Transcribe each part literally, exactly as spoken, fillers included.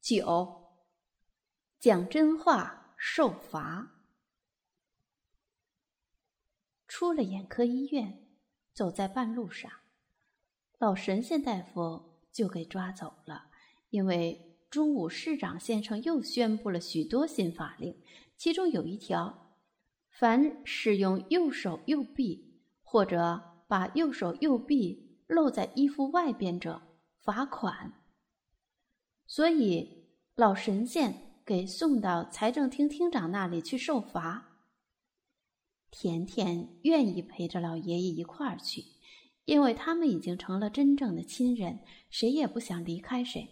九，讲真话受罚。出了眼科医院，走在半路上，老神仙大夫就给抓走了。因为中午市长先生又宣布了许多新法令，其中有一条，凡使用右手右臂或者把右手右臂露在衣服外边者，罚款。所以老神仙给送到财政厅厅长那里去受罚。甜甜愿意陪着老爷爷一块儿去，因为他们已经成了真正的亲人，谁也不想离开谁。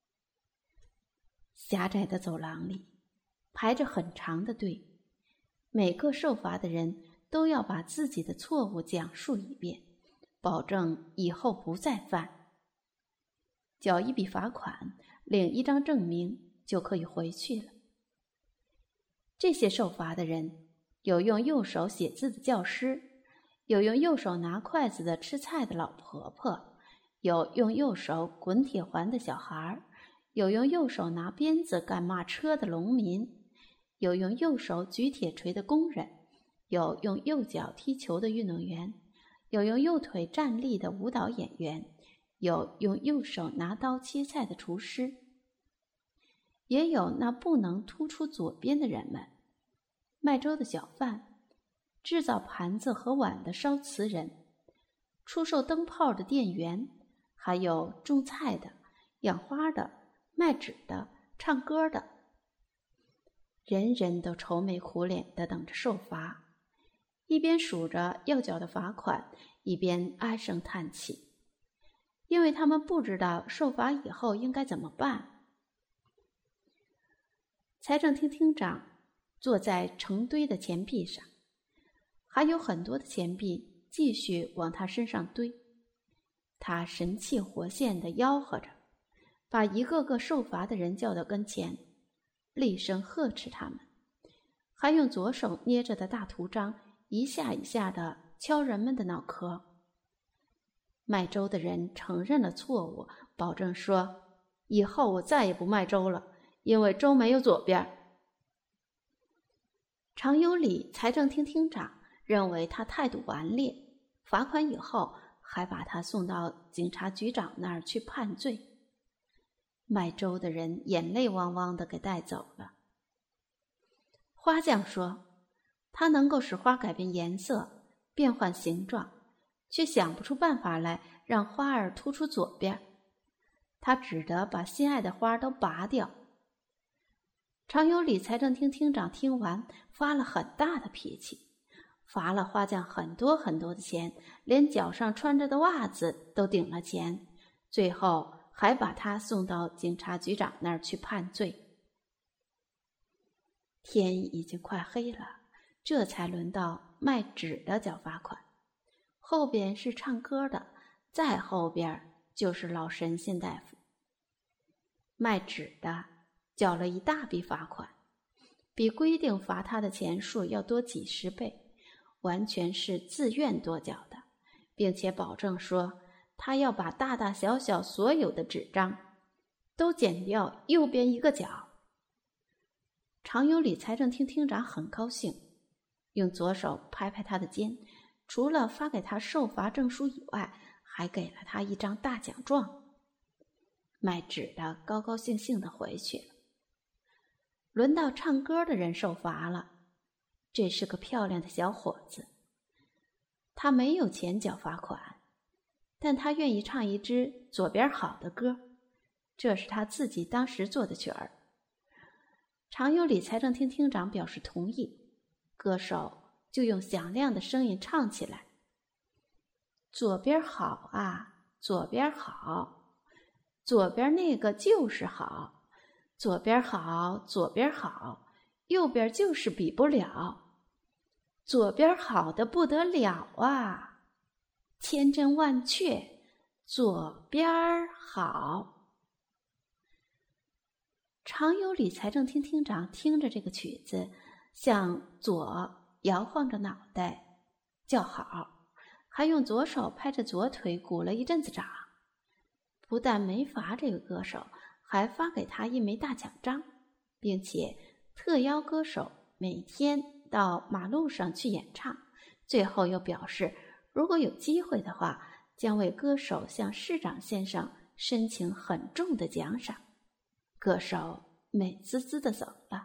狭窄的走廊里排着很长的队，每个受罚的人都要把自己的错误讲述一遍，保证以后不再犯。缴一笔罚款，领一张证明就可以回去了。这些受罚的人有用右手写字的教师，有用右手拿筷子的吃菜的老婆婆，有用右手滚铁环的小孩，有用右手拿鞭子赶马车的农民，有用右手举铁锤的工人，有用右脚踢球的运动员，有用右腿站立的舞蹈演员，有用右手拿刀切菜的厨师，也有那不能突出左边的人们，卖粥的小贩，制造盘子和碗的烧瓷人，出售灯泡的店员，还有种菜的、养花的、卖纸的、唱歌的。人人都愁眉苦脸地等着受罚，一边数着要缴的罚款，一边唉声叹气，因为他们不知道受罚以后应该怎么办。财政厅厅长坐在成堆的钱币上，还有很多的钱币继续往他身上堆。他神气活现地吆喝着，把一个个受罚的人叫到跟前，厉声呵斥他们，还用左手捏着的大图章一下一下地敲人们的脑壳。卖粥的人承认了错误，保证说，以后我再也不卖粥了，因为粥没有左边。常有理财政厅厅长认为他态度顽劣，罚款以后还把他送到警察局长那儿去判罪。卖粥的人眼泪汪汪地给带走了。花匠说，他能够使花改变颜色，变换形状，却想不出办法来让花儿突出左边，他只得把心爱的花都拔掉。常有理财政厅厅长听完发了很大的脾气，罚了花匠很多很多的钱，连脚上穿着的袜子都顶了钱，最后还把他送到警察局长那儿去判罪。天已经快黑了，这才轮到卖纸的缴罚款，后边是唱歌的，再后边就是老神仙大夫。卖纸的缴了一大笔罚款，比规定罚他的钱数要多几十倍，完全是自愿多缴的，并且保证说他要把大大小小所有的纸张都剪掉右边一个角。常有理财政厅厅长很高兴，用左手拍拍他的肩，除了发给他受罚证书以外，还给了他一张大奖状。卖纸的高高兴兴地回去了。轮到唱歌的人受罚了，这是个漂亮的小伙子，他没有钱缴罚款，但他愿意唱一支左边好的歌，这是他自己当时做的曲儿。常有理财政厅厅长表示同意，歌手就用响亮的声音唱起来，左边好啊，左边好，左边那个就是好，左边好，左边好，右边就是比不了，左边好的不得了啊，千真万确，左边好。常有理财政厅厅长听着这个曲子，向左摇晃着脑袋叫好，还用左手拍着左腿鼓了一阵子掌。不但没罚这个歌手， 还发给他一枚大奖章，并且特邀歌手每天到马路上去演唱。最后又表示，如果有机会的话，将为歌手向市长先生申请很重的奖赏。歌手美滋滋地走了。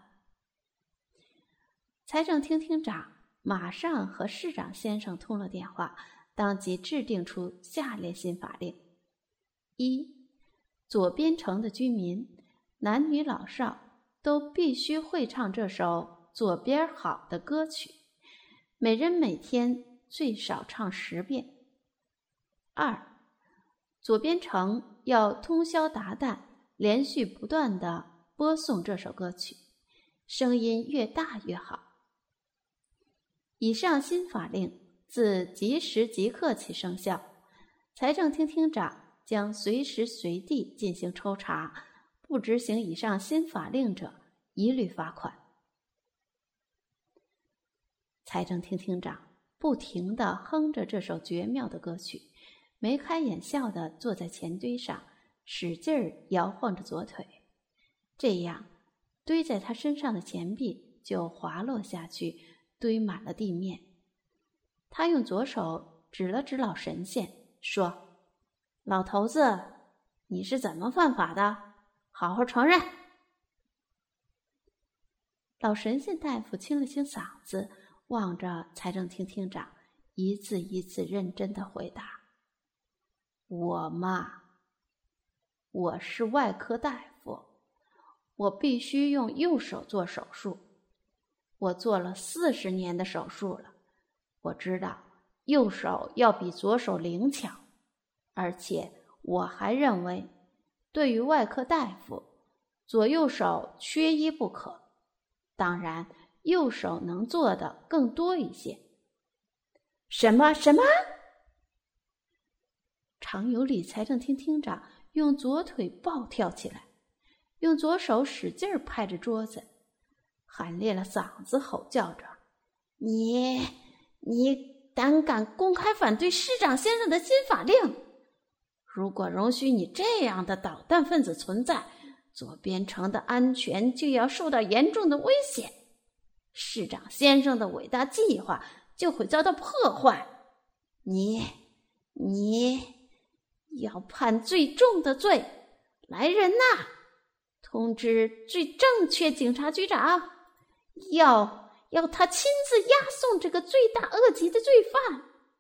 财政厅厅长马上和市长先生通了电话，当即制定出下列新法令：一、左边城的居民，男女老少都必须会唱这首左边好的歌曲，每人每天最少唱十遍。二、左边城要通宵达旦，连续不断地播送这首歌曲，声音越大越好。以上新法令自即时即刻起生效，财政厅厅长将随时随地进行抽查，不执行以上新法令者一律罚款。财政厅厅长不停地哼着这首绝妙的歌曲，眉开眼笑地坐在钱堆上，使劲儿摇晃着左腿，这样堆在他身上的钱币就滑落下去，堆满了地面。他用左手指了指老神仙，说：“老头子，你是怎么犯法的？好好承认。”老神仙大夫清了清嗓子，望着财政厅厅长，一字一字认真地回答：“我嘛，我是外科大夫，我必须用右手做手术。我做了四十年的手术了，我知道右手要比左手灵巧，而且我还认为，对于外科大夫，左右手缺一不可。当然，右手能做的更多一些。”什么什么？常有理财政厅厅长用左腿暴跳起来，用左手使劲拍着桌子，喊裂了嗓子吼叫着：“你你胆敢公开反对市长先生的新法令！如果容许你这样的捣蛋分子存在，左边城的安全就要受到严重的危险，市长先生的伟大计划就会遭到破坏。你你要判最重的罪！来人呐，通知最正确警察局长，要要他亲自押送这个罪大恶极的罪犯。”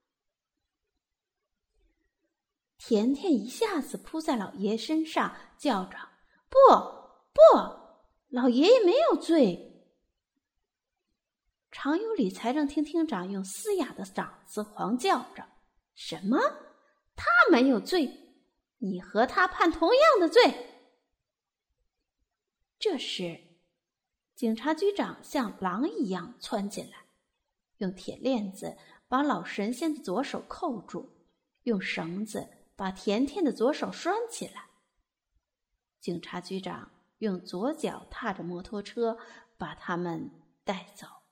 甜甜一下子扑在老爷身上，叫着：“不不，老爷爷没有罪！”常有理财政厅厅长用嘶哑的嗓子狂叫着：“什么？他没有罪？你和他判同样的罪！”这时，警察局长像狼一样窜进来，用铁链子把老神仙的左手扣住，用绳子把甜甜的左手拴起来。警察局长用左脚踏着摩托车把他们带走。